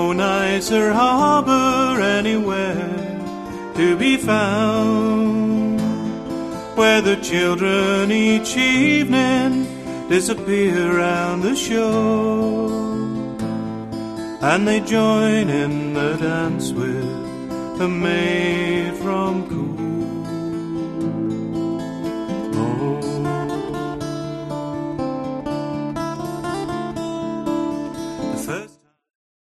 no nicer harbor anywhere to be found, where the children each evening disappear round the shore, and they join in the dance with a maid from Cool.